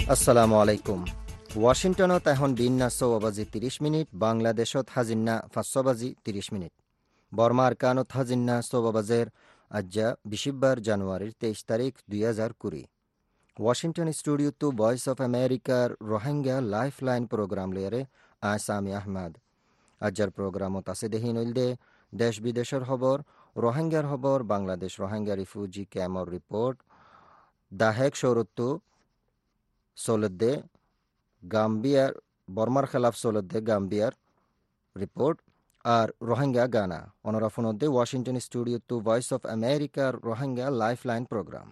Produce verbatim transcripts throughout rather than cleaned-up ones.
আসসালামু আলাইকুম। ওয়াশিংটনত এখন বিন্যাস বাজি ত্রিশ মিনিট, বাংলাদেশত হাজিন্না পাঁচশো বাজি ত্রিশ মিনিট। বর্মার কানত হাজিন্না সোবাবাজের আজ্জা বিশিব্বার জানুয়ারির তেইশ তারিখ দুই হাজার কুড়ি। Washington studio to voice of আমেরিকার রোহিঙ্গা লাইফ লাইন প্রোগ্রাম লিয়ারে আসামি আহমদ। আজ্জার প্রোগ্রামত আছে দেহি নইলদে দেশ বিদেশের খবর, রোহিঙ্গার খবর, বাংলাদেশ রোহিঙ্গা রিফিউজি ক্যাম্পর রিপোর্ট, দাহেক সৌরত্তু সোলদ্দে গাম্বিয়ার বর্মার খেলাফ সোলদ্দে গাম্বিয়ার রিপোর্ট আর রোহিঙ্গা গানা অনরাফনদ্দে Washington studio to voice of আমেরিকার রোহিঙ্গা লাইফ লাইন প্রোগ্রাম।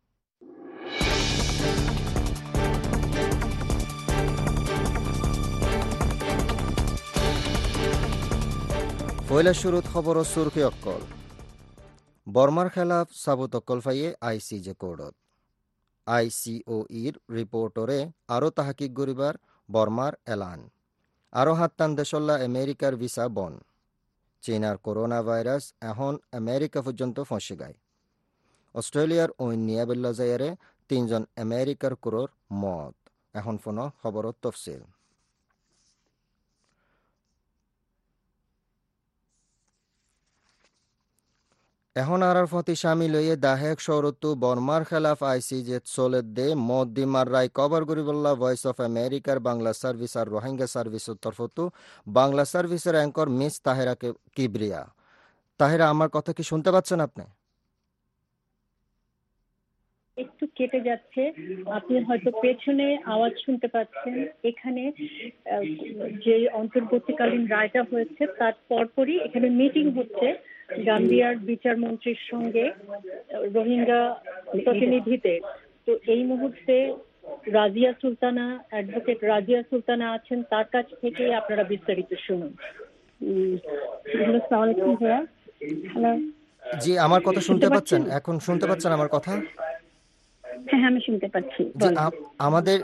পয়লা শুরুত খবর সুরখি অক্কল। বর্মার খেলাফ সাবুত অক্কল ফাইয়ে আইসিজে কোর্টত আইসিও ইর রিপোর্টরে আরও তাহাকিক গরিবার বর্মার এলান। আরও হাত্তান দেশল্লা আমেরিকার ভিসা বন। চীনার করোনা ভাইরাস এখন আমেরিকা পর্যন্ত ফসে গায়। অস্ট্রেলিয়ার ওইন নিয়াবেল্লা জায়ারে তিনজন আমেরিকার কুরোর মত। এখন ফোন খবরত তফসিল। এখন আর ফতি সামিল হইয়ে দাহেক সৌরতু বর্মার খেলাফ আইসিজে চলের দে মদ দিমার রায় কভার গরিবল্লা ভয়েস অফ আমেরিকার বাংলা সার্ভিস আর রোহিঙ্গা সার্ভিসের তরফতু বাংলা সার্ভিসের অ্যাঙ্কর মিস তাহেরা কিবরিয়া। তাহেরা, আমার কথা কি শুনতে পাচ্ছেন আপনি? একটু কেটে যাচ্ছে, আপনি হয়তো পেছনে আওয়াজ শুনতে পাচ্ছেন। এখানে যে অন্তর্বর্তীকালীন রায়টা হয়েছে তার পরপরই এখানে মিটিং হচ্ছে গাম্বিয়ার বিচার মন্ত্রীর সঙ্গে রোহিঙ্গা প্রতিনিধিদের। তো এই মুহূর্তে রাজিয়া সুলতানা, অ্যাডভোকেট রাজিয়া সুলতানা আছেন, তার কাছ থেকে আপনারা বিস্তারিত শুনুন। হ্যালো, জি, আমার কথা শুনতে পাচ্ছেন? এখন শুনতে পাচ্ছেন আমার কথা? হ্যাঁ, আমি শুনতে পাচ্ছি। আমাদের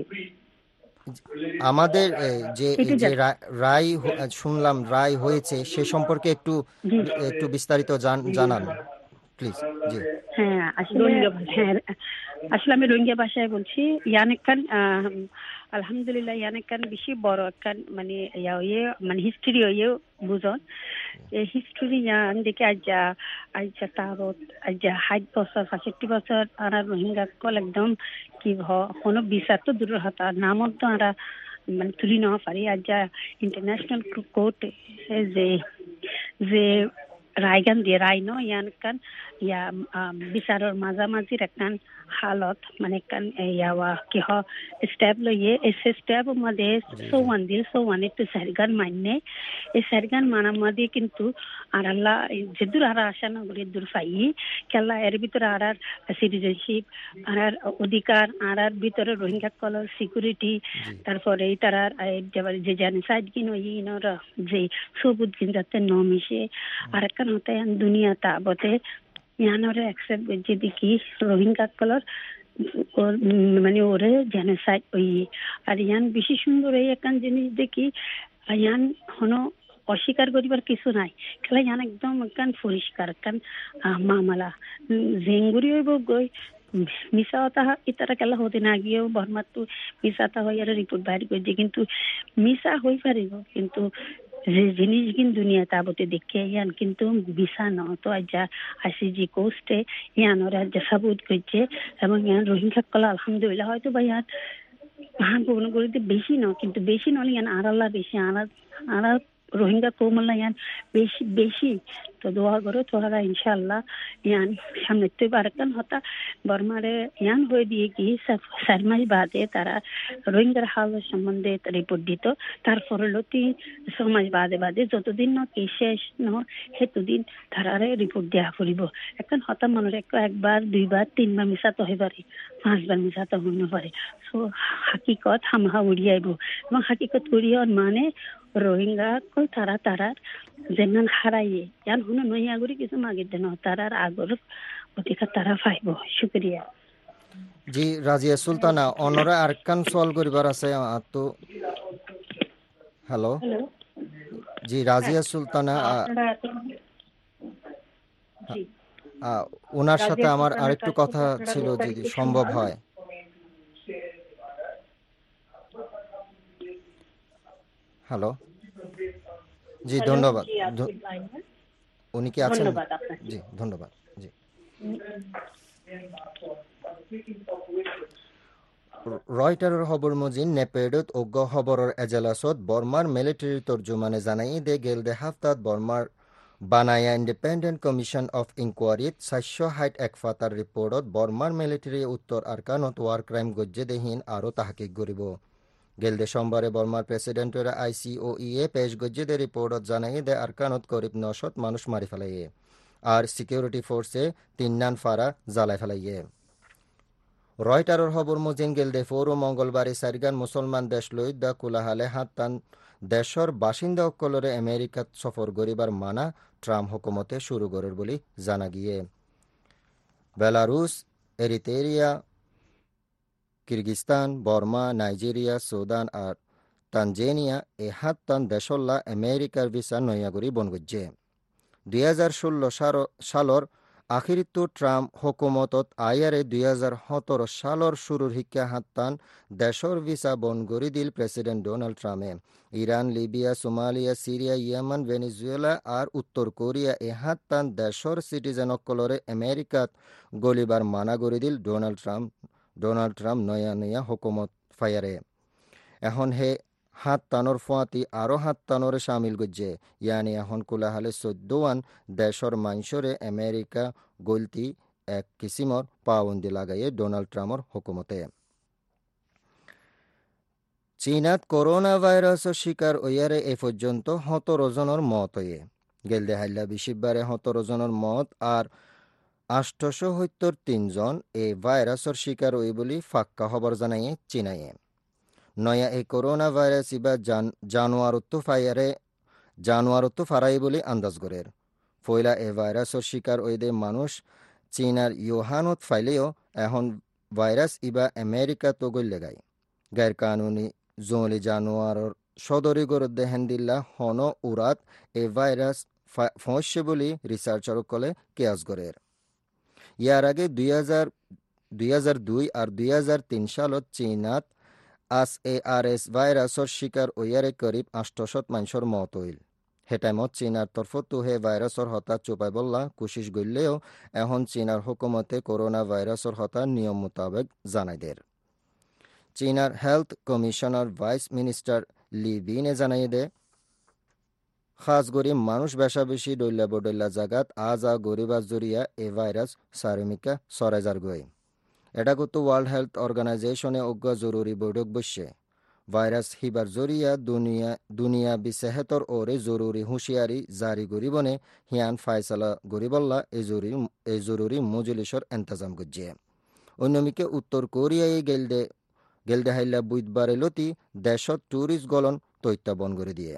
আমাদের যে যে রায় শুনলাম রায় হয়েছে সে সম্পর্কে একটু একটু বিস্তারিত জানান প্লিজ। জি হ্যাঁ, আসলে হ্যাঁ আসলে আমি রোহিঙ্গা ভাষায় বলছি। ইয়ানেকান আলহামদুলিল্লাহ ইয়ানেকান বেশি বড় কান মানে ইয়া ইয়ে মানে হিস্ট্রি ইয়ে বুঝন এই হিস্ট্রি ইয়ান দেখে আজ্জা আজ্জা তারত আজ্জা ষাট বছর পঁয়ষট্টি বছর আর রোহিঙ্গা কল একদম কি কোনো বিচার তো দূরের হতা নামত তো আর মানে তুলি নেওয়া পারি। আজ্জা ইন্টারন্যাশনাল কোর্ট যে যে রায়গান দিয়ে রায় ন ইয়ান কান ইয়া বিচারের মাঝামাঝির একখান হালত মানে কান ইয়াওয়া কি হ স্টেপ লইয়ে এসে স্টেপ মধ্যে সৌওয়ান দিয়ে সৌওয়ান একটু সারগান মান্যে এই সারগান মানার মধ্যে কিন্তু আর আল্লাহ যে দূর আর আশা না করে দূর পাই খেলা এর ভিতরে আর আর সিটিজেনশিপ আর অধিকার আর আর ভিতরে রোহিঙ্গা কলার সিকিউরিটি তারপরে তার যে জেনোসাইড কিন ইনর যে সবুজ কিন যাতে ন মিশে আর একখান হতে দুনিয়া তাবতে ইয়ানরে অ্যাকসেপ্ট যে দেখি রোহিঙ্গা কলার মানে ওরে জেনোসাইড ওই আর ইয়ান বেশি সুন্দর এই একখান জিনিস দেখি ইয়ান হনো অস্বীকার করিবার কিছু নাই। খেলা ইয়ান একদম একখান পরিষ্কার একখান মামলা জেঙ্গুরি হইব গই মিশা হতা ইতারা খেলা হতে না গিয়েও বর্মাত্তু মিশাতা হয়ে আর রিপোর্ট বাইর করছে কিন্তু মিশা হয়ে পারিব কিন্তু যে জিনিস কিন্তু দুনিয়া তাবতে দেখে ইয়ান কিন্তু ভিসা ন তো আজ আইসিজি কোস্টে ইয়ান ওরা আজ সাবুত করছে এবং ইয়ান রোহিঙ্গা কলা আলহামদুলিল্লাহ হয়তো বা ইয়ান মহান পূর্ণ করতে বেশি ন কিন্তু বেশি নলে ইয়ান আর আল্লাহ বেশি আনার আনার রোহিঙ্গা কৌমল্লা ইয়ান বেশি বেশি তো দোয়া করো তোরা ইনশাল্লাহ ইয়ান সামনে তো বারকান হতা বর্মারে ইয়ান হয়ে দিয়ে কি চার মাস বাদে তারা রোহিঙ্গার হাল সম্বন্ধে রিপোর্ট দিত। তারপরে লতি ছ মাস বাদে বাদে যতদিন ন কি শেষ ন সেতদিন তারারে রিপোর্ট দেওয়া করিব। এখন হতা মনের একবার দুইবার তিনবার মিশা তো হয়ে পারে, পাঁচবার মিশা তো হইতে পারে। সো হাকিকত হামহা উড়িয়াইব এবং হাকিকত উড়িয়ন মানে রোহিঙ্গা কল তারা তারার যেমন হারাইয়ে ইয়ান হুনো নইয়া করি কিছু মাগির দেন তারার আগর অধিকার তারা পাইব। শুকরিয়া। জি রাজিয়া সুলতানা, অনরা আরকান সওয়াল করিবার আছে তো। হ্যালো, জি রাজিয়া সুলতানা, ওনার সাথে আমার আরেকটু কথা ছিল যদি সম্ভব হয়। হ্যালো, জি ধন্যবাদ। উনি কি আছেন? ধন্যবাদ আপনাকে। জি ধন্যবাদ। জি রয়টারের খবর মজিন নেপেডত অজ্ঞ খবরের এজলাসত বর্মার মিলিটারি তর্জুমানে জানাই দে গেল দে হাফতাত বর্মার বানায়া ইন্ডিপেন্ডেন্ট কমিশন অফ ইনকোয়ারিত সাতশো হাইট এক ফাতার রিপোর্টত বর্মার মিলিটারি উত্তর আরকানত ওয়ার ক্রাইম গজ্জে দেহীন আরও তাহাকিক করিব। গেলদে সোমবারে বর্মার প্রেসিডেন্টের আইসিওইএ পেশ গজ্জে দে রিপোর্টত জানাই দে আরকানত করিব নশত মানুষ মারি ফেলাইয়ে আর সিকিউরিটি ফোর্সে তিন নান ফারা জ্বালাই ফেলাইয়ে। রয়টারের খবর মজিন গেলদে ফৌর মঙ্গলবারে সারিগান মুসলমান দেশ লই দা কুলাহালে হাত টান দেশর বাসিন্দা অকলরে আমেরিকাত সফর করিবার মানা ট্রাম্প হুকুমতে শুরু করার বলে জানা গিয়ে। Belarus, Eritrea, Kyrgyzstan, Burma, Nigeria, Sudan আর তানজেনিয়া এ হাত টান দেশল্লা আমেরিকার ভিসা নয়াগরি বনগজ্জে। দুই হাজার ষোলো সালর আখিরিতো ট্রাম্প হুকুমতত আয়ারে দুই হাজার সতেরো সালর শুরুর শিক্ষা হাত্তান দেশর ভিসা বন গড়ি দিল প্রেসিডেন্ট ডোনাল্ড ট্রাম্পে। Iran, Libya, Somalia, Syria, Yemen, Venezuela আর উত্তর কোরিয়া এ হাত্তান দেশর সিটিজেনসকলরে আমেরিকাত গলিবার মানা গড়ি দিল ডোনাল্ড ট্রাম্প ডোনাল্ড ট্রাম্প নয়া নয়া হুকুমত ফায়ারে। এখন হে হাত টানোর ফোঁয়াতি আরও হাত টানোরে সামিল গজ্জে, ইয়ানি এখন কোলাহালে চৈদ্দওয়ান দেশর মাইনসরে আমেরিকা গলতি এক কিসিমর পাবন্দি লাগাইয়ে ডোনাল্ড ট্রাম্পর হুকুমতে। চীনাত করোনা ভাইরাসের শিকার ওয়ারে এ পর্যন্ত সতেরো জনের মত হয়ে গেলদে হাইলা বিশিবারে সতেরো জনের মত আর আষ্টশো সত্তর তিনজন এই ভাইরাসের শিকার ওই বলি ফাক্কা খবর জানাইয়ে চীনাইয়ে। নয়া এই করোনা ভাইরাস ইবা জানুয়ারত্ব ফায়ারে জানুয়ারত্ব ফারাই বলে আন্দাজ করের। ফয়লা এ ভাইরাসের শিকার ওই দে মানুষ চীনার ইউহানত ফাইলেও এখন ভাইরাস ইবা আমেরিকা তো গল্লে গায়। গায়ের কানুনি জঙ্গলি জানোয়ারর সদরি গর দেহেন্দিল্লা হন উরাত এ ভাইরাস ফসছে বলে রিসার্চার কলে কেয়াস গরের। ইয়ার আগে দুই হাজার দুই হাজার দুই আর দুই হাজার তিন সালত চীনাত আস এ আর এস ভাইরাসর শিকার ওয়ারে করিব আষ্টশত মানুষের মত হইল। হে টাইমত চীনার তরফতো হে ভাইরাসর হতা চুপাই বললা কোশিশ গইলেও এখন চীনার হুকুমতে করোনা ভাইরাসর হতা নিয়ম মোতাবেক জানাই দের। চীনার হেলথ কমিশনার ভাইস মিনিস্টার লি বিনে জানাই দে খাস গরিব মানুষ বেশা বেশি ডইলা বডইলা জাগাত আজ আ গরিবাজ জরিয়া এ ভাইরাস সারমিকা সরাইজার গই। এটা কিন্তু ওয়ার্ল্ড হেলথ অর্গানাইজেশনে অজ্ঞ জরুরি বৈঠক বসছে। ভাইরাস হিবার জরিয়া দুনিয়া দুনিয়া বিশেষতর ওরে জরুরি হুঁশিয়ারি জারি গরিবনে হিয়ান ফায়সালা গরিবল্লা এই জরুরি এই জরুরি মজলিসর এন্তজাম করছে। অন্যমিকে উত্তর কোরিয়ায় গেলদে গেলদে হাইলা বুধবারে লতি দেশত ট্যুরিস্ট গলন তৈত্যা বন করে দিয়ে।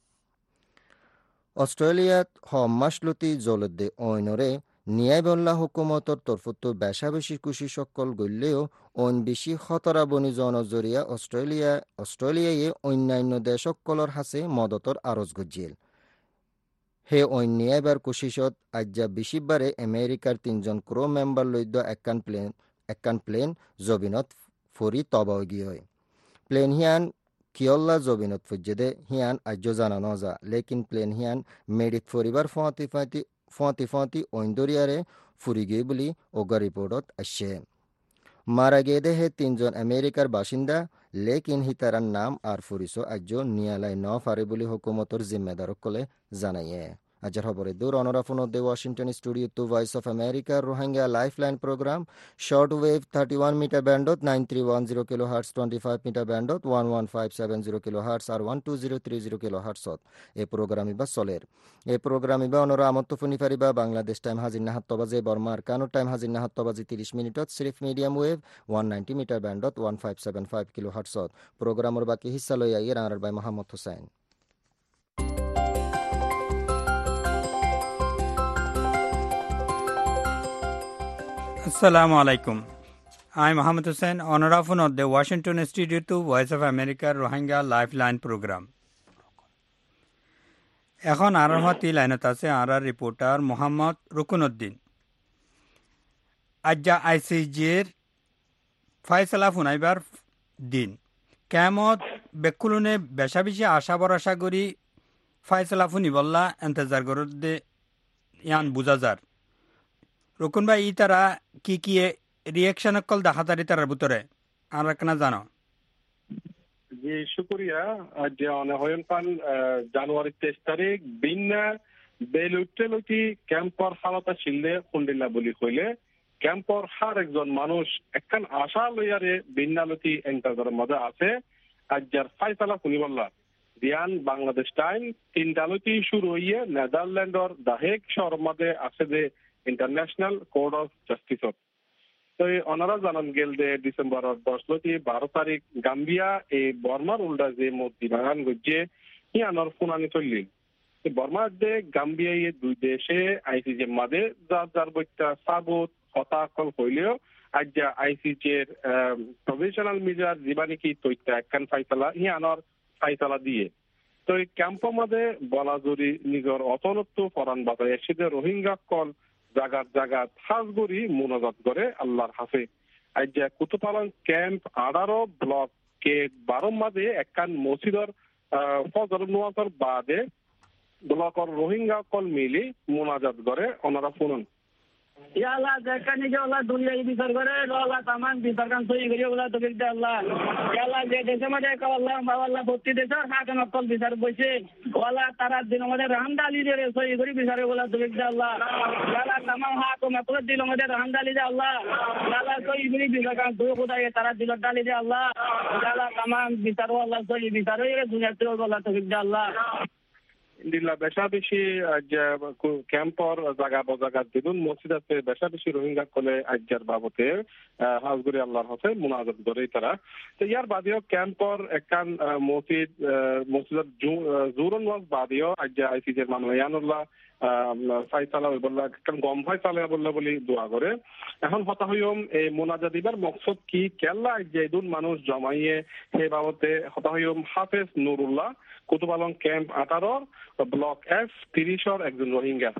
অস্ট্রেলিয়াত হমাসলতি জলদে ঐনরে ন্যায়বল্লা হুকুমতর তরফতো বেশা বেশি খুশি সকল গল্লেও অন বেশি খতরা বনি জনজরিয়া অস্ট্রেলিয়া অস্ট্রেলিয়ায় অন্যান্য দেশসকলর হাসে মদতর আরজ গজ্জিল। হে অন্য ন্যায়বার কুশিসত আজ্জা বিশিবারে আমেরিকার তিনজন ক্রো মেম্বার লইদ্য একান প্লেন একান প্লেন জবিনত ফরি তবাও গিয়ে। প্লেন হিয়ান কিয়ল্লা জবিনত ফুজ্জেদে হিয়ান আজ্য জানানো যা, লেকিন প্লেন হিয়ান মেডিত ফরিবার ফতি ফাঁতি ফতি ফতি ঐন্দরিয়ারে ফুরি গিয়ে বলি ওগা রিপোর্টত আসছে। মারা গিয়ে দেহে তিনজন আমেরিকার বাসিন্দা, লেকিন হিতারার নাম আর ফুরিসো আজ্য নিয়ালাই ন ফারে বলি হুকুমতর জিম্মেদারক কলে জানাইয়ে। আজের খবরে দূর অনরাফুন the Washington studio to voice of America Rohingya lifeline programme short wave thirty one metre ব্যান্ডত nine three one zero kilo hertz twenty five metre ব্যান্ডত one one five seven zero kilo hertz আর one two zero three zero kilo হার্টসত এই programme ইবা চলের। এই programme ইবা অনরা আমত্ত ফুনি ফারিবা বাংলাদেশ টাইম হাজির না সাত বাজে, বর্মার কানো টাইম হাজির না সাত বাজে তিরিশ মিনিটত সিরিফ medium wave one ninety metre ব্যান্ডত one five seven five kilo হার্টসত। প্রোগ্রামের বাকি হিস্সা লই আইয়ে রানার বাই Mohammad Hussain. Assalamu alaikum. I'm Muhammad Hussain, honor of the Washington Studio to Voice of America Rohingya Lifeline Program. এখন আর হাতি লাইনত আছে আর রিপোর্টার মোহাম্মদ রুকনউদ্দিন। আজ্জা আইসিজির ফাইসলা ফুনাইবার দিন কেমত বেকুলনে বেশা বেশি আশা ভরসা করি ফাইসলা ফুনি বললা এন্তজার করতে ইয়ান বুঝা যার রকুন ভাই ই তারা কি কি রিয়েকশন কল দেখাতারি তার ভিতরে আর কেনা জানো জি শুক্রিয়া যে অনেক পান জানুয়ারি তেইশ তারিখ বিন্না বেলুটেলুটি ক্যাম্পর হালতা শিললে কুন্ডিল্লা বলি হইলে ক্যাম্পর হার একজন মানুষ একখান আশা লইয়ারে বিন্নালতি এন্টার মধ্যে আছে আজ্জার ফাইসালা শুনিবল্লা দিয়ান বাংলাদেশ টাইম তিনটালতি শুরু হইয়ে নেদারল্যান্ডর দাহেক শহর মধ্যে আছে যে ইন্টারন্যাশনাল কোর্ট অফ জাস্টিসত তো অনারা জানান গেল যে ডিসেম্বরের দশ লতি বারো তারিখ গাম্বিয়া এই বর্মার উল্টা যে মূর্তি বাগান গজ্জে ইয়ানোর ফুনানি চললি বর্মার দে গাম্বিয়া এই দুই দেশে আইসিজে মাঝে যার যার বইটা সাবুত হতাকল হইলেও আজ আইসিজের প্রফেশনাল মিজার জীবানি কি তৈতা একখান ফাইসালা ইয়ানোর ফাইসালা দিয়ে তো এই ক্যাম্পের মধ্যে বলা জরি নিজের অতনত্ব ফরান বাজায় এসে রোহিঙ্গা কল জাগাত জাগাত হাজগুড়ি মোনাজাত করে আল্লাহর হাফে আজ কুতুপালং ক্যাম্প আঠারো ব্লক কে বারো মাঝে একখান মসজিদর ফজর নোয়াজর বাদে ব্লকর রোহিঙ্গা কল মিলি মোনাজাত করে ওনারা শুনুন Ya Allah, jangan ni Allah dunia ini bergore, Allah taman bisarkan soi gari Allah tu kita Allah. Ya Allah, je desa macam kau Allah, bawa Allah bukti desa, hakan akal bisar boise. Allah tarat di nomor rahmdali je soi gari bisar Allah tu kita Allah. Ya Allah, tamam hakan akal di nomor rahmdali je Allah. Ya Allah, soi gari bisarkan tu kuda ye tarat di nomor je Allah. Ya Allah, tamam bisar Allah soi bisar ye dunia tu Allah tu kita Allah. দিল্লা বেশা বেশি ক্যাম্পর জায়গা বজাগা দিদুন মসজিদ আছে বেশা বেশি রোহিঙ্গা কলে আজ্জার বাবতে হাজগুড়ি আল্লাহর হসে মুনাজাত করে তারা তো ইয়ার বাদেও ক্যাম্পর একখান মসজিদ মসজিদ জুরন ওয়াজ বাদেও আজ্জা আইসিজের মানুষ ইয়ানুল্লাহ ফাইসালা বললা একখান গম ফাইসালা বললা বলি দোয়া করে এখন হতা হইম এই মোনাজাত দিবার মকসদ কি কেল্লা আজ্জা দুন মানুষ জমাইয়ে সেই বাবতে হতা হইম হাফেজ নুরুল্লাহ কুতুবালং ক্যাম্প আঠারো ব্লক এফ তিরিশর একজন রোহিঙ্গা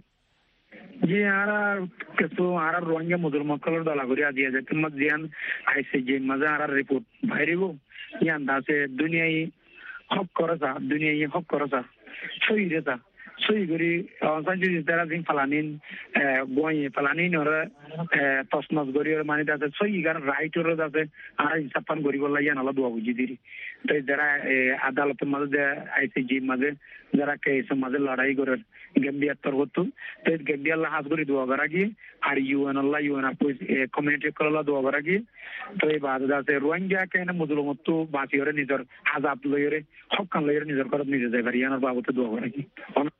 জি আর কিছু আর রোহিঙ্গা মুসলমান কলর দলা করে দিয়ে যায় তোমার জিয়ান আইসে যে মজা আর রিপোর্ট বাইরেব ইয়ান দাসে দুনিয়ায় হক করছা দুনিয়ায় হক করছা সই রেতা সই করি সঞ্জু তারা দিন ফালানিন বই ফালানিন ওরা তসনস করি মানে দাসে সই গার রাইট ওরা দাসে আর হিসাবপান করি বললা ইয়ান আলা দোয়া বুঝি দিরি তো যারা আদালতের মাঝে আইসিজি মাঝে যারা কেসের মাঝে লড়াই করে গেম্বিয়ার তর হতো তো গেম্বিয়ার হাজ করে দোয়া করা গিয়ে আর ইউএন আল্লাহ ইউএন কমিউনিটি করলা দোয়া করা গিয়ে তো এই বাদ আছে রোহিঙ্গা কেন মুসলমত বাঁচি ওরে নিজের হাজাব লইরে হকান লইরে নিজের ঘর নিজে যায় ইয়ানোর বাবতে দোয়া করা গিয়ে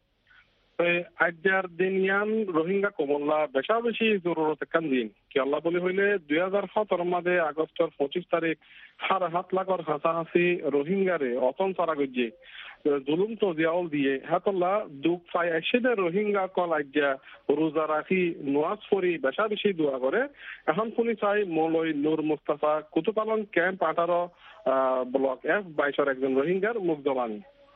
আজ্জার দিন ইয়ান রোহিঙ্গা কমল্লা বেশা বেশি জরুরত একখান দিন কি আল্লাহ বলি হইলে দুই হাজার সতেরো মাঝে আগস্টের পঁচিশ তারিখ সাড়ে সাত লাখর হাসাহাসি রোহিঙ্গারে অতন সারা গজ্জে জুলুম তো জিয়াউল দিয়ে হাতল্লা দুঃখ পাই এসে রোহিঙ্গা কল আজ্জা রোজা রাখি নোয়াজ ফরি বেশা বেশি দোয়া করে এখন শুনি চাই মলই নূর মুস্তাফা কুতুপালং ক্যাম্প আঠারো ব্লক এফ বাইশের একজন রোহিঙ্গার মুখ জবানি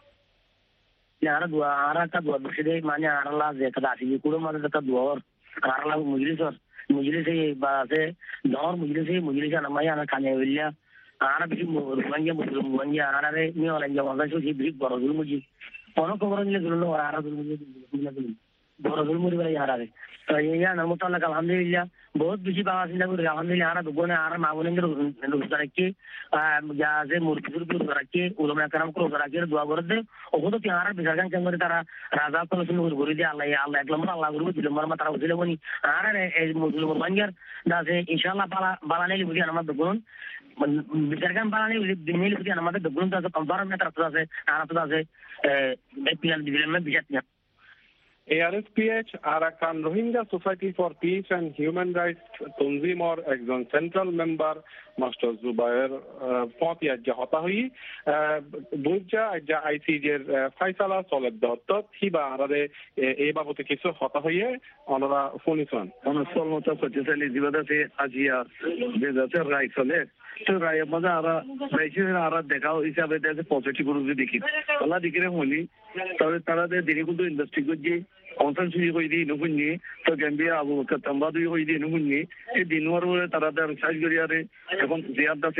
ara dua ara ka dua biside manya ara la je ka dasi kulo ma da ka dua ara la mujlis mujlis e ba se dor mujlis e mujlis na maya na kanya wilya ara bisi manja muslim manja ara re ni wala ja wala so ji big boro dul muji ono ko boro ni dul no ara dul muji boro dul muri bala ara re to ye na mutalla ka alhamdulillah बहुत बेसी बाबा सिंह को alhamdulillah ara dugone ara maamune ngir ndo rake ja je murkizur bi rake ulama karam ko rake dua gorde ogodo ti ara bisagan kangore tara raza ko sun ur gori di allah ya allah eklam allah guru di lemar ma tara usile boni ara e muslim banjar da se inshallah bala bala ne li nama dugon bisagan bala ne li dineli li nama dugon da se kambar me tara se ara da se e pilan development bijatnya A R S P H Arakan Rohingya Society for Peace and Human Rights Tunzimor একজন central member master Zubair পথি আজ্জা হতা হই বুঝা আজ্জা আইসিজের ফাইসালা চলে দত্ত হিবা আরারে এই বাবতে কিছু হতা হইয়ে অনরা ফোনিসন অনসল মতো পঁচিশালি জীবদাসে আজিয়া বেজাতে রাই চলে তো রাই মজা আরা রাইছে আরা দেখাও হিসাবে দেখে পজিটিভ রুজে দেখি আল্লাহ দিকে হলি তবে তারা দিনে কিন্তু ইন্ডাস্ট্রি করছে অনসান সুই হই দি নুকুনি তো গেম্বিয়া আবু বকর তাম্বাদুই হই দি নুকুনি এই দিনওয়ার তারা তার সাইজ করিয়ারে এখন জিয়াদ দাসে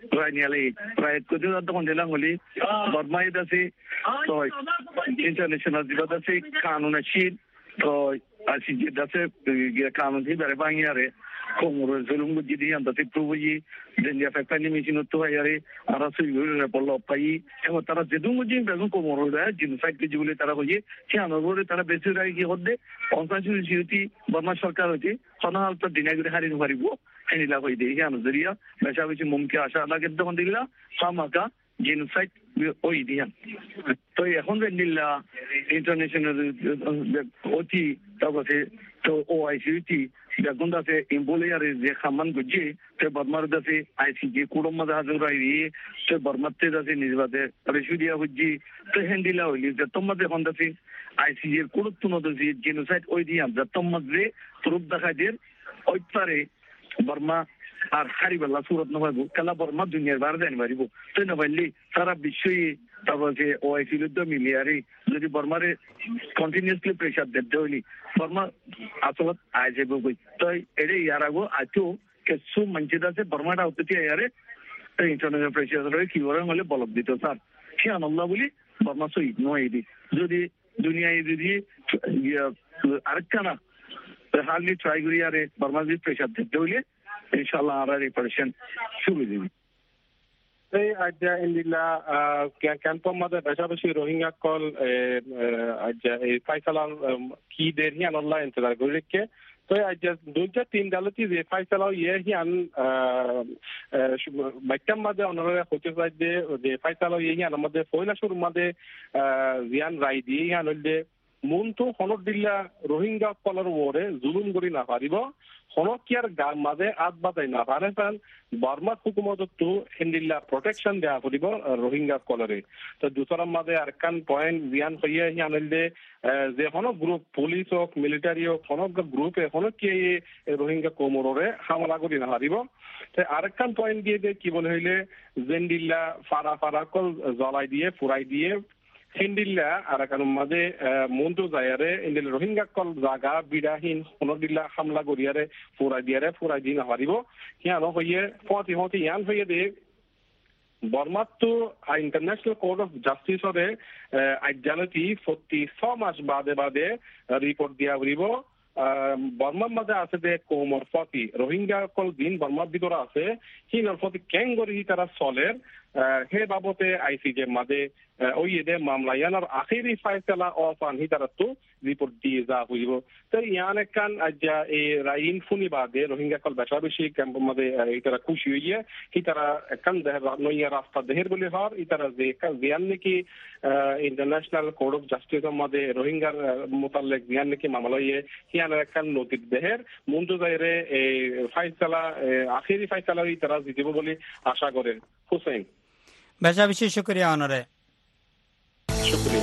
রাইনিয়ালে প্রায় কোদিন তখন দিলাম হলি বর্মাই দাসি তো ইন্টারন্যাশনাল দিবা দাসি কানুন আছে তো আসি যে দাসে কানুন দি বেরে বাঙিয়ারে কোমর জুলুম গদি আন্দাতে প্রুবি দেন ইয়া ফ্যাক্টরি মেশিন তো হায়ারে আর সুইগুরে বল পাই এবং তারা যেদুম গদি বেগুন কোমর দেয় জিনসাইড কে জুলে তারা হইয়ে ছিয়ানব্বই তারা বেশি রাই কি হদে পঞ্চাশ সিউটি বর্মা সরকার হইতে সনাহাল তো দিনাগুরে হারিয়ে পারিব এনিলা হই দেই জানো জরিয়া বেশা বেশি মুমকি আশা লাগে তখন দিলা সামাকা জিনসাইড ওই দিয়া তো এখন দিল্লা ইন্টারন্যাশনাল ওটি তারপরে তো ওআইসিটি বেগুন দাসে ইম্বলিয়ারে যে খামান গুজি তো বর্মার দাসে আইসিজি কুড়ম মাঝে হাজুর আইরি তো বর্মাতে দাসে নিজবাদে রেশুদিয়া হুজি তো হ্যান্ডিলা হইলি যে তোমাদের এখন দাসে আইসিজির কুড়ুত্তুন দাসে জেনোসাইড ওই দিয়া যে তোমাদের প্রুফ দেখা দিয়ে ওইটারে বর্মা আর হারিবাল্লা সুরত নবাইব কালা বর্মা দুনিয়ার বার দেন পারিব তো নবাইলি সারা বিশ্বই তারপরে ওআইসি লুদ্ধ মিলিয়ারি যদি বর্মারে কন্টিনিউসলি প্রেশার দিতে হইলি বর্মা আসলত আয় যাবো বই তো এটা ইয়ার আগো আজও কিছু মানুষের আছে বর্মাটা হতে ইয়ারে ইন্টারন্যাশনাল প্রেশার রয়ে কি বরং হলে বলক দিত স্যার সে আনন্দ বলি বর্মা সই নয় দি যদি দুনিয়ায় যদি আরেকটা না হার্ডলি ট্রাই করি আরে বর্মা যদি প্রেশার দিতে হইলে ইনশাআল্লাহ আর রিপারেশন শুরু দিবি এই আজ্জা ইন্দিলা ক্যাম্পর মধ্যে বেশাবেশি রোহিঙ্গা কল আজ্জা এই ফাইসালার কি দের হিয়ান আল্লাহ ইন্তজার করে রেখে তো আজ্জা দুইটা তিন ডালতি যে ফাইসালাও ইয়ে হিয়ান বাইকাম মধ্যে অনরে হতে চাই যে ফাইসালাও ইয়ে হিয়ান আমাদের পয়লা শুরু মধ্যে জিয়ান রাই দিয়ে হিয়ান হইলে মূলটো হনক দিল্লা রোহিঙ্গা কলর ওরে জুলুম করি না পারিব হনকিয়ার গান মাঝে আত বাতাই না পারে পান বর্মা হুকুমতটো হেন্দিল্লা প্রটেকশন দেওয়া করিব রোহিঙ্গা কলরে তো দুসরার মাঝে আরকান পয়েন্ট জিয়ান হইয়া হিয়ান হইলে যে হনক গ্রুপ পুলিশ হোক মিলিটারি হোক হনক গ্রুপে হনকিয়ে রোহিঙ্গা কোমরে হামলা করি না পারিব তো আরেকখান পয়েন্ট দিয়ে যে কি বলে হইলে জেন্দিল্লা ফারা ফারা কল জ্বলাই দিয়ে ফুরাই দিয়ে হিন্দিল্লা আর কারণ মাঝে মন্টু যায়ারে ইন্দিল রোহিঙ্গা কল জাগা বিড়াহীন হনদিল্লা হামলা করিয়ারে ফুরাই দিয়ারে ফুরাই দি না পারিব হিয়ানো হইয়ে ফতি হতি ইয়ান হইয়ে দে বর্মাতো ইন্টারন্যাশনাল কোর্ট অফ জাস্টিসরে আইডালিটি ফোর্টি ছ মাস বাদে বাদে রিপোর্ট দিয়া করিব বর্মার মাঝে আছে যে কোমর ফতি রোহিঙ্গা কল দিন বর্মার ভিতরে আছে হিনর ফতি কেং করি তারা চলের হে বাবতে আইসিজে মাঝে ওই এদের মামলা ইয়ানোর আখেরি ফাইসলা অফ আন হিতারাতো রিপোর্ট দিয়ে যা হইব তো ইয়ান একান আজ্জা এই রাইন ফুনি বাদে রোহিঙ্গা কল বেশাবেশি ক্যাম্প মধ্যে ইতারা খুশি হইয়ে হিতারা একান দেহের নইয়া রাস্তা দেহের বলে হর ইতারা যে জিয়ান নাকি ইন্টারন্যাশনাল কোর্ট অফ জাস্টিসের মধ্যে রোহিঙ্গার মোতালেক জিয়ান নাকি মামলা ইয়ে হিয়ান একান নতির দেহের মুন্ডু যাইরে এই ফাইসলা আখেরি ফাইসলা ইতারা জিতিব বলে আশা করেন হুসেন বেশাবেশি শুকরিয়া অনরে শুকরিয়া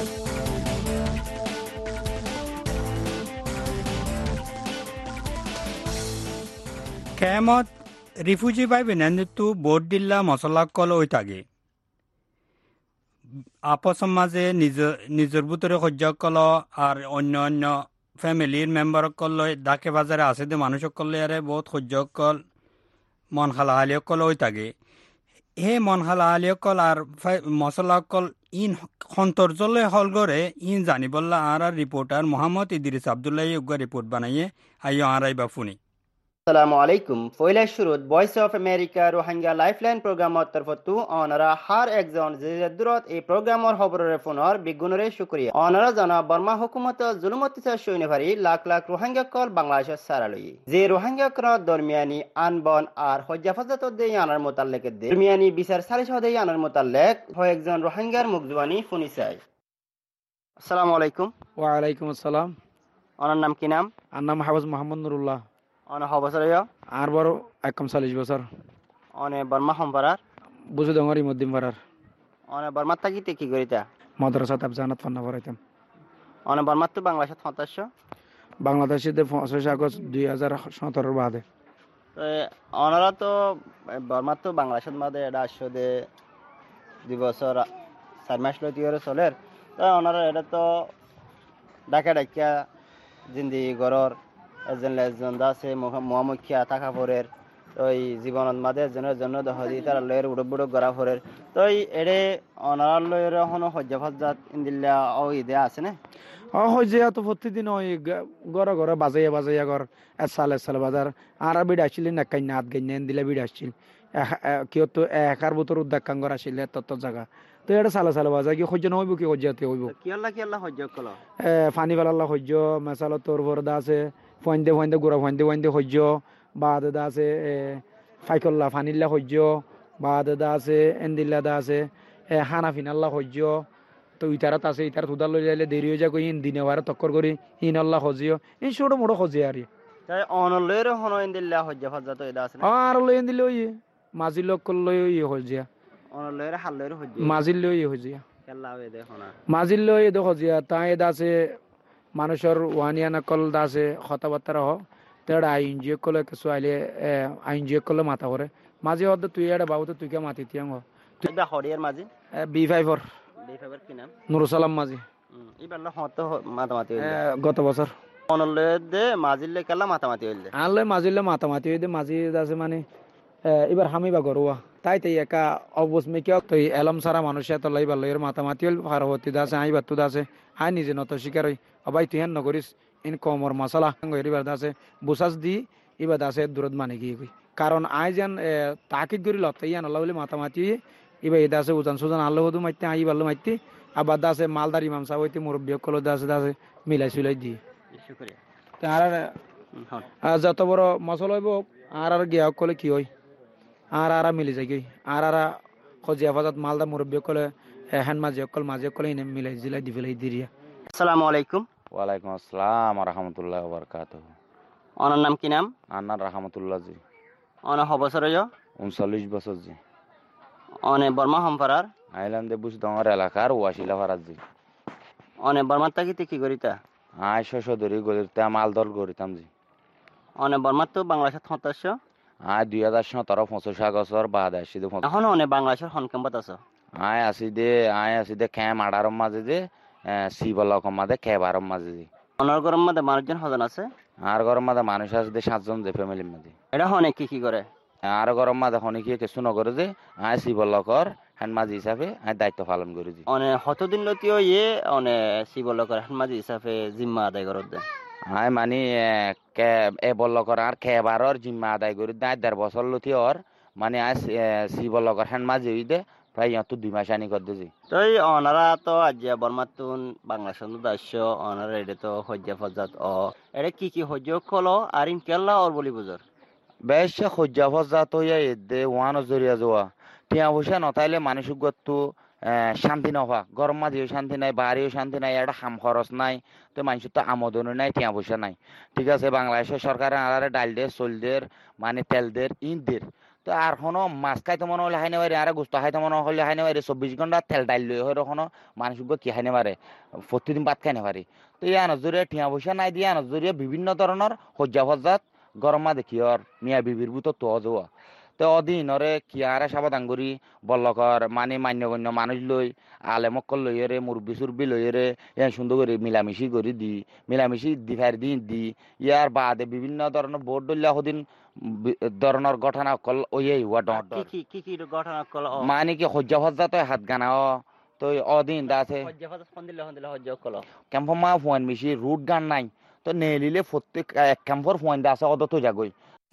কেমত রিফিউজি পাইবে নেতু ভোট দিল্লা মশলা কল ওই থাকে আপসম মাঝে নিজের নিজের ভিতরে সহ্য কল আর অন্য অন্য ফ্যামিলির মেম্বার কল ডাকে বাজারে আছে যে মানুষ কলে আরে বহুত সহ্য কল মন খালা আলিয় কল ওই থাকে হে মন খালা আলিয় কল আর মশলা কল ইন সন্তর্জলে হল গড়ে ইন জানিবল্লা আর আর রিপোর্টার মোহাম্মদ ইদ্রিস আবদুল্লাহ ইউগা রিপোর্ট বানাইয়ে আইয় আরাই বা ফুনি আসসালামু আলাইকুম ফয়লা শুরুত Voice of America Rohingya lifeline প্রোগ্রামর তরফতু অনারা হার একজন যে দূরত এই প্রোগ্রামর খবরের ফোনর বিগুণরে শুকরিয়া অনারা জানা বর্মা হুকুমত জুলুম অত্যাচার সৈন্যভারী লাখ লাখ রোহিঙ্গা কল বাংলাদেশের সারালই যে রোহিঙ্গা কর দরমিয়ানি আনবন আর হজ্জাফাজত দেই আনার মোতাল্লেক দে দরমিয়ানি বিচার সালিশ দেই আনার মোতাল্লেক হয় একজন রোহিঙ্গার মুখজবানি ফুনি চাই আসসালামু আলাইকুম ওয়া আলাইকুম আসসালাম ওনার নাম কি নাম আর নাম হাফেজ মোহাম্মদ নুরুল্লাহ অনে হ বছর আর বড় একম চল্লিশ বছর অনে বর্মা সম্পারার বুঝু ডঙরি মদ্দিম পারার অনে বর্মার থাকিতে কি করিতা মাদ্রাসা তাবজানাত ফান্না পড়াইতাম অনে বর্মার তো বাংলাদেশত সদস্য বাংলাদেশে পঁচিশে আগস্ট দুই হাজার সতেরোর বাদে অনারা তো বর্মার তো বাংলাদেশের মাঝে এটা আসছে দে দুই বছর চার মাস লই তিয়রে চলের তো ওনারা এটা তো ডাকা ডাকিয়া জিন্দি গড়র এজন এজন আছে মহামুখিয়া থাকা পরের তো এই জীবনত মাঝে জনের জন্য দহদি তার লয়ের উড়ক বুড়ক গড়া ফরের তো এড়ে অনার লয়ের হনো হজ্জা ফজ্জাত ইন্দিল্লা ও ঈদে আছে না ও হজ্জা তো প্রতিদিন ওই গড় গড় বাজাইয়া বাজাইয়া গড় এসাল এসাল বাজার আর বিড আসছিল না কাই নাত গাইনে ইন্দিলা বিড আসছিল কেউ তো একার বতর উদ্যাগ কাঙ্গর আসলে তত জায়গা তো এটা সালা সালা বাজার কি হজ্জা নহইব কি হজ্জাতে হইব কি আল্লাহ কি আল্লাহ হজ্জা কল এ ফানি বালাল্লাহ হজ্জ মেসাল তোর বরদা আছে ফন্দে ফন্দে গুড়া ফন্দে ফন্দে হজ্জ বা দাদা আছে ফাইকল্লা ফানিল্লা হজ্জ বা দাদা আছে এন্দিল্লা দা আছে হানা ফিনাল্লা হজ্জ তো ইতারাত আছে ইতার থুদা লই যাইলে দেরি হয়ে যায় কই ইন দিনে বারে তক্কর করি ইন আল্লাহ হজিও ইন ছোট মোটো হজে আর তাই অনলের হনো ইন্দিল্লা হজ্জা ফজ্জা তো এটা আছে না আর লই ইন্দিলে ওই মাঝি লোক লই ওই হজিয়া অনলের হালের হজ্জা মাঝিল লই হজিয়া কেল্লা হয়ে দেখো না মাঝিল লই দে হজিয়া তাই দাসে মানুষের ওয়ানিয়া নকল দাসে কথাবার্তা হ তেড়া আইন যে কলে কিছু আইলে আইন যে কলে মাথা করে মাঝে হদ তুই এটা বাবু তো তুই কে মাতি তিয়াং তুই বা হরিয়ার মাঝি বি ফাইভর বি ফাইভর কি নাম নুরুসালাম মাঝি এবার হত মাতামাতি গত বছর অনলে দে মাঝিলে কেলা মাতামাতি হইলে আনলে মাঝিলে মাতামাতি হইলে মাঝি আছে মানে এবার হামি বা গরুয়া তাই তাই একা অবসমে কি তো এলম সারা মানুষ এত লাইবা লইয়ের মাতামাতি হল পারবতী দাসে আই বাতু দাসে আই নিজে নত শিকার হই অবাই তুই হেন নকরিস ইন কমর মশলা এবার দাসে বুসাস দি এবার দাসে দূরত মানে কি কারণ আই যেন তাকিদ করি লত ইয়ান আল্লাহ বলে মাতামাতি এবার এই দাসে উজান সুজান আল্লাহ হদু মাইতে আই বাল্লো মাইতে আবার দাসে মালদার ইমাম সাহেব হইতে মুরব্বী কলো দাসে দাসে মিলাই সুলাই দিয়ে আর যত বড় মশলা হইব আর আর গিয়া কলে কি হয় আর আর মিলি যায় কি আর আর খজিয়া ফাজাত মালদা মুরব্বী কলে হ্যান মাঝে অকল মাঝে অকল এনে মিলাই জিলাই দি ফেলাই দিরিয়া আসসালামু আলাইকুম ওয়ালাইকুম আসসালাম ওয়া রাহমাতুল্লাহি ওয়া বারাকাতুহু ওনার নাম কি নাম আন্নার রাহমাতুল্লাহ জি ওনা হ বছর হইল উনচল্লিশ বছর জি অনে বর্মা হমপারার আইল্যান্ডে বুঝ ডঙ্গর এলাকার ওয়াশিলা ফারাজ জি অনে বর্মার তাকিতে কি করিতা আয় শশ ধরি গরিতা মালদল গরিতাম জি অনে বর্মার তো বাংলাদেশের সদস্য আয় দুই হাজার সতেরো পঁচিশ আগস্টর বাদ আসি দে এখন অনে বাংলাদেশের হনকেম্বত আছে আয় আসি দে আয় আসি দে ক্যাম আড়ারম মাঝে যে শিবলক মাঝে খেবারম মাঝে যে অনার গরম মাঝে মানুষজন হজন আছে আর গরম মাঝে মানুষ আছে দে সাতজন যে ফ্যামিলির মাঝে এটা হনে কি কি করে আর গরম মাঝে হনে কি কিছু নকরে যে আয় শিবলকর হ্যান মাঝি হিসাবে আয় দায়িত্ব পালন করে যে অনে হতদিন লতিও ইয়ে অনে শিবলকর হ্যান মাঝি হিসাবে জিম্মা আদায় করত দে আয় মানে এ বল্লকর আর খেবারর জিম্মা আদায় করে দেয় দেড় বছর লতি ওর মানে আজ সি বল্লকর হ্যান মাঝে হই দে প্রায় তো দুই মাস আনি করে দিয়েছি তো অনারা তো আজ বর্মাতুন বাংলাদেশের দাস্য অনারা এটা তো হজ্জা ফজাত ও এটা কি কি হজ্জ কলো আর ইন কেল্লা ওর বলি বুঝর বেশ হজ্জা ফজাত হইয়া এদে ওয়ানো জরিয়া যাওয়া টিয়া পয়সা নথাইলে মানুষ গত্তু শান্তি নহা গরম মাঝেও শান্তি নাই বাড়িও শান্তি নাই একটা হাম খরচ নাই তো মানুষের তো আমদনও নাই টিয়া পয়সা নাই ঠিক আছে বাংলাদেশের সরকারের আলারে ডাল দের চল দের মানে তেল দের ইন দের তো আর কোনো মাছ খাইতে মনে হলে হাইনে পারে আর গোস্ত খাইতে মনে হলে হাইনে পারে চব্বিশ ঘন্টা তেল ডাইল লই হয় কোনো মানুষ কি হাইনে পারে প্রতিদিন ভাত খাইনে পারে তো এই আনজরিয়া টিয়া পয়সা নাই দিয়ে আনজরিয়া বিভিন্ন ধরনের হজ্জা ফজ্জাত গরম মা দেখি আর মিয়া বিবির বুতো তো যাওয়া তো অধীনরে কিয়ারে সাবধান করি বল্লকর মানে মান্যগণ্য মানুষ লই আলেমক্কল লইয়েরে মুরব্বী সুরবি লইয়েরে এ সুন্দর করে মিলামিশি করে দি মিলামিশি দি ফের দিন দি ইয়ার বাদে বিভিন্ন ধরনের বোর্ড দলিয়া সদিন ধরনের ঘটনা কল ওই হুয়া ডর কি কি কি ঘটনা কল মানে কি হজ্জা ফজ্জা তো হাত গানা তো অধীন দা আছে হজ্জা ফজ্জা ফোন দিলে ফোন দিলে হজ্জা কল ক্যাম্প মা ফোন মিশি রুট গান নাই তো নেলিলে প্রত্যেক এক ক্যাম্পর ফোন দা আছে অত তো যাগই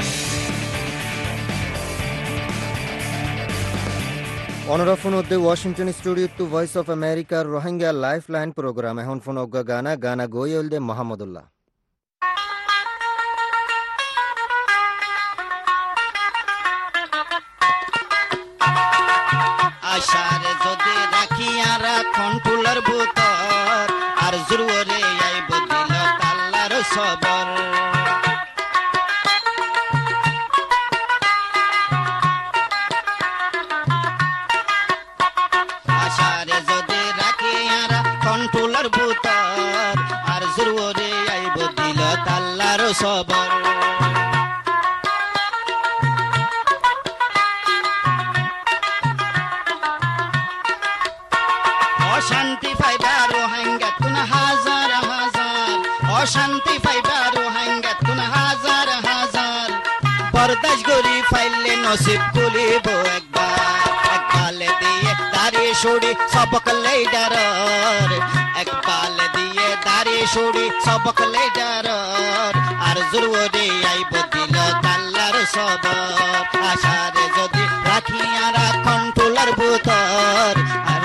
অনরা ফোন উদ্দে Washington studio to voice of আমেরিকার রোহিঙ্গা লাইফ লাইন প্রোগ্রাম এখন ফোন অজ্ঞা গানা গানা গোয়েল দে মোহাম্মদুল্লাহ আশারে যদি রাখিয়া রাখন ফুলের ভূতর আর জুরুরে আইব দিল আল্লাহর সবর আশারে যদি রাখিয়া রাখন ফুলের ভূতর আর জুরুরে আইব দিল আল্লাহর সবর অশান্তি পাইবা রোহিঙ্গাত কোন হাজার হাজার অশান্তি পাইবা রোহিঙ্গাত কোন হাজার হাজার বরদাস্ত করি ফাইলে নসিব খুলিব একবার একবাল দিয়ে দাড়ি সুড়ি সবক লেডারর একবাল দিয়ে দাড়ি সুড়ি সবক লেডারর আর জরুরি আইব দিল তাল্লার সবর আশারে যদি রাখি আর কন্ট্রোলার ভূতর আর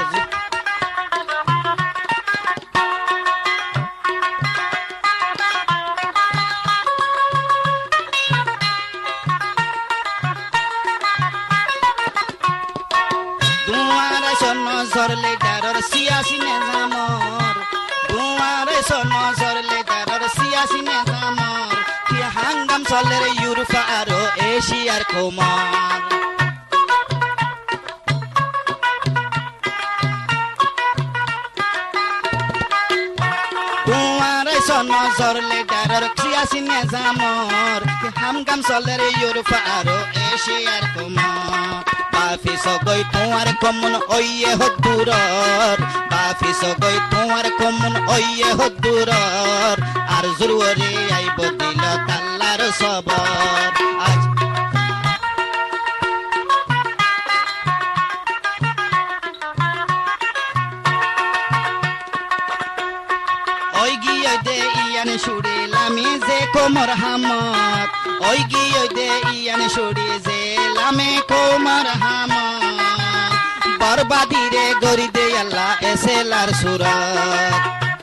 সরলে ডারর সিয়াসি নেজামর দুয়ারে সন সরলে ডারর সিয়াসি নেজামর কি হাঙ্গাম চলের ইউরোপা আর এশিয়ার কোমর দুয়ারে সন সরলে ডারর সিয়াসি নেজামর কি হাঙ্গাম চলের ইউরোপা আর এশিয়ার কোমর বাফি সগৈ তোমার কমন ওইয়ে হদুরর বাফি সগৈ তোমার কমন ওইয়ে হদুরর আর জরুরি আইব দিল তাল্লার সবর আজ ওই গিয়ে দে ইয়ান শুড়িলামি যে কোমর হামত ওই গিয়ে দে ইয়ান শুড়ি যে লামে কোমর হামত বরবাদি রে গরি দে আল্লাহ এসেলার সুরত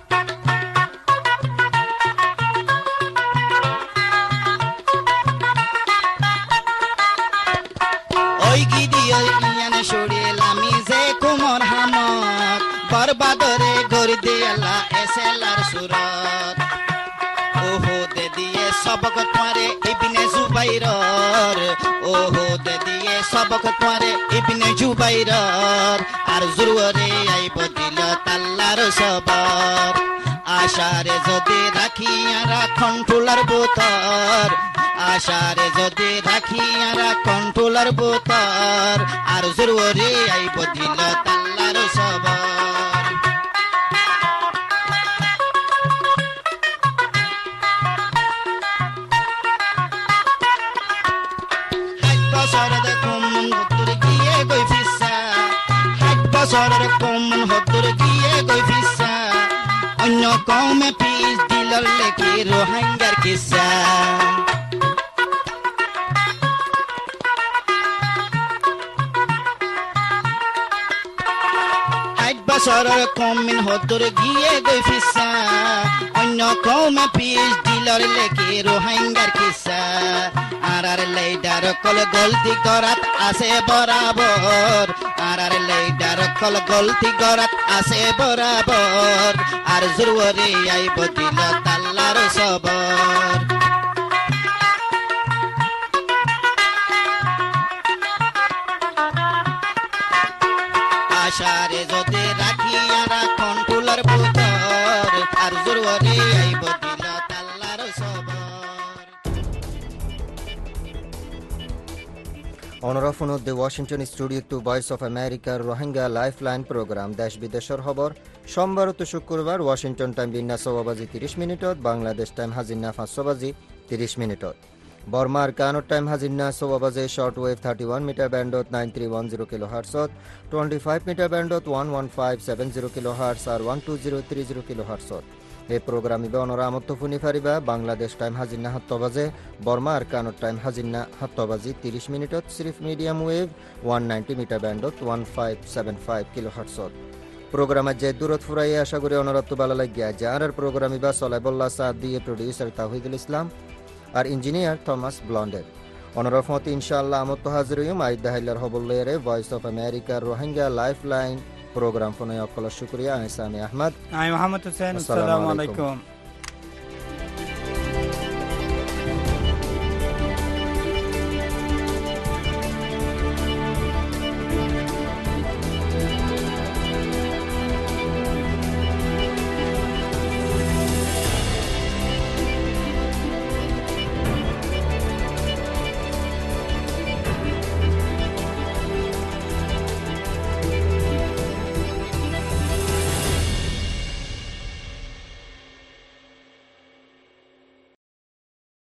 ওই গিদি ওই ইয়ান শুড়িলামি যে কোমর হামত বরবাদরে গরি দে আল্লাহ এসেলার সুরত ওহো দে দিয়ে সবক তোমারে ইবনে জুবাইরর ওহো দে দিয়ে সবক তোমারে ইবনে জুবাইরর আর জরুরি আইব দিল তাল্লার সবর আশারে যদি রাখি আর কন্ট্রোলার ভূতর আশারে যদি রাখি আর কন্ট্রোলার ভূতর আর জরুরি আইব দিল তাল্লার সবর বছরের কমন হতুর গিয়ে গই ফিসা হাট বছরের কমন হতুর গিয়ে গই ফিসা অন্য কমে পিস দিলর লেখি রোহিঙ্গার কিসা হাট বছরের কমন হতুর গিয়ে গই ফিসা অন্য কমে পিস দিলর লেখি রোহিঙ্গার কিসা আর লেডার কল গলতি করাত আছে বরাবর আর লেডার কল গলতি করাত আছে বরাবর আর জরুরি আইব দিল তাল্লার সবর আশারে যদি রাখি আর কন্ট্রোলার ভূতর আর জরুরি আইব দিল তাল্লার সবর অনরাফোন the Washington studio to voice of আমেরিকার রোহিঙ্গা লাইফলাইন প্রোগ্রাম দেশ বিদেশের খবর সোমবার তো শুক্রবার ওয়াশিংটন টাইম বিন্না ছয় বাজি ত্রিশ মিনিটত বাংলাদেশ টাইম হাজিনা পাঁচশো বাজি ত্রিশ মিনিটত বর্মার কানোর টাইম হাজিনা ছয় বাজে short wave thirty one metre ব্যান্ডত nine three one zero kilo হার্টসত টোয়েন্টি ফাইভ মিটার ব্যান্ডত one one five seven zero kilo hertz আর one two zero three zero kilo হার্টসত এই প্রোগ্রাম ইবে অনরা আমত্ত ফুনি ফারিবা বাংলাদেশ টাইম হাজিনা সাত বাজে বর্মা আর কানোর টাইম হাজিনা সাত বাজি ত্রিশ মিনিটত সিরিফ medium wave one ninety metre ব্যান্ডত one five seven five kilo হার্টসত প্রোগ্রামের যে দূরত ফুরাই আশা করি অনরত্ব ভালো লাগিয়া যার আর প্রোগ্রাম ইবা সলাইবুল্লাহ সাদ দিয়ে প্রডিউসার তাহিদুল ইসলাম আর ইঞ্জিনিয়ার থমাস ব্লন্ডের অনরফত ইনশাআল্লাহ আমত্ত হাজির হইম আইদাহিল্লার হবল্লেরে ভয়েস অফ আমেরিকার রোহিঙ্গা লাইফলাইন program ফোনে অকল শুকরিয়া আমি সামি আহমদ আমি মোহাম্মদ হোসেন আসসালামু আলাইকুম